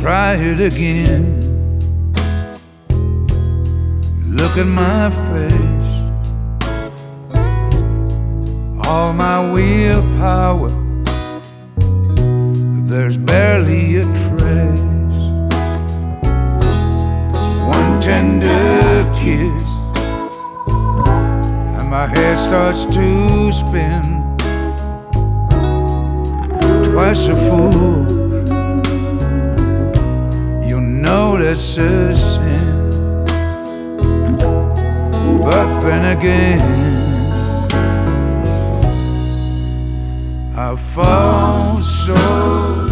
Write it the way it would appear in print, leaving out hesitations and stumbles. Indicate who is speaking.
Speaker 1: try it again. Look at my face, all my willpower, there's barely a trace. One tender kiss and my head starts to spin. Twice a fool, you'll notice a sin. But then again, I fall so